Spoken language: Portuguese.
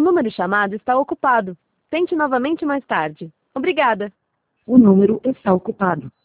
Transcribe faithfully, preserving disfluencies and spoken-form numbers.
número chamado está ocupado. Tente novamente mais tarde. Obrigada. O número está ocupado.